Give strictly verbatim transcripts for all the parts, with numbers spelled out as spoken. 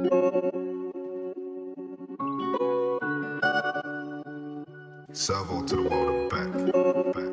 Salvo to the world and back, back.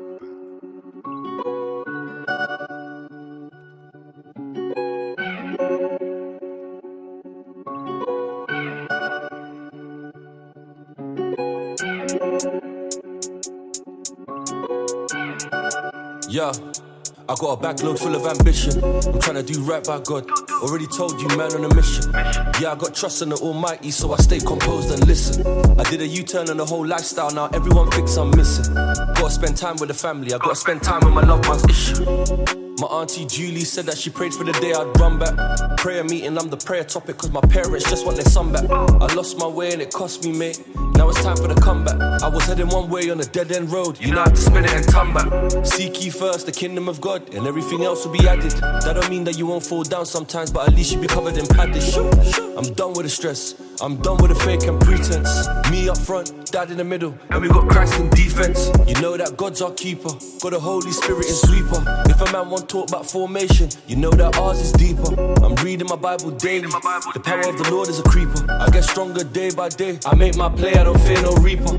Yeah, I got a backlog full of ambition. I'm trying to do right by God. Already told you, man, on a mission. Yeah, I got trust in the Almighty, so I stay composed and listen. I did a U-turn on the whole lifestyle, now everyone thinks I'm missing. Gotta spend time with the family, I gotta spend time with my loved ones. Issue. My auntie Julie said that she prayed for the day I'd run back. Prayer meeting, I'm the prayer topic, cause my parents just want their son back. I lost my way and it cost me, mate. Now it's time for the comeback. I was heading one way on a dead-end road. You know how to spin it and turn back. Seek ye first the kingdom of God, and everything else will be added. That don't mean that you won't fall down sometimes, but at least you'll be covered in padded. I'm done with the stress, I'm done with the fake and pretense. Me up front, dad in the middle, and we got Christ in defense. You know that God's our keeper, got the Holy Spirit in sweeper. If a man want talk about formation, you know that ours is deeper. I'm reading my Bible daily, the power of the Lord is a creeper. I get stronger day by day, I make my play, I don't fear no reaper.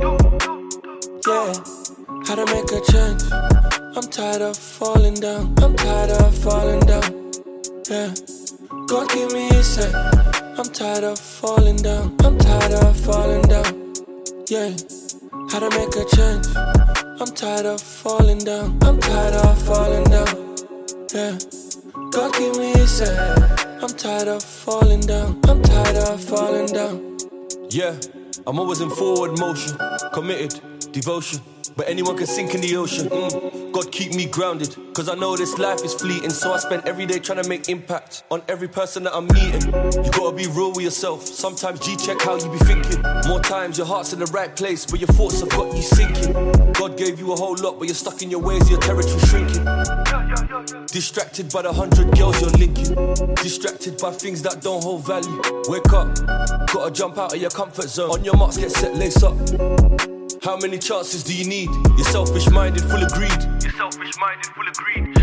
Yeah, how to make a change. I'm tired of falling down, I'm tired of falling down. Yeah, God give me a sec. I'm tired of falling down, I'm tired of falling down. Yeah, how to make a change. I'm tired of falling down, I'm tired of falling down. Yeah, God give me a sec. I'm tired of falling down, I'm tired of falling down. Yeah, I'm always in forward motion, committed, devotion. But anyone can sink in the ocean. mm. God keep me grounded, cause I know this life is fleeting. So I spend every day trying to make impact on every person that I'm meeting. You gotta be real with yourself, sometimes G-check how you be thinking. More times your heart's in the right place, but your thoughts have got you sinking. God gave you a whole lot, but you're stuck in your ways, your territory shrinking. Distracted by the hundred girls you're linking. Distracted by things that don't hold value. Wake up, gotta jump out of your comfort zone. On your marks, get set, lace up. How many chances do you need? You're selfish-minded, full of greed. You're selfish-minded, full of greed.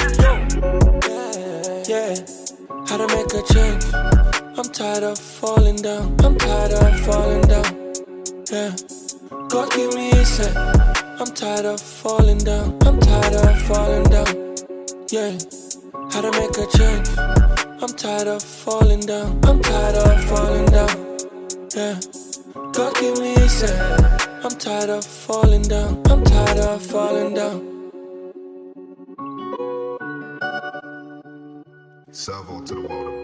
Yeah, yeah. How to make a change. I'm tired of falling down, I'm tired of falling down. Yeah, God give me a sec. I'm tired of falling down, I'm tired of falling down. Yeah, how to make a change. I'm tired of falling down, I'm tired of falling down. Yeah, God give me a sec. I'm tired of falling down, I'm tired of falling down. Salvo to the world.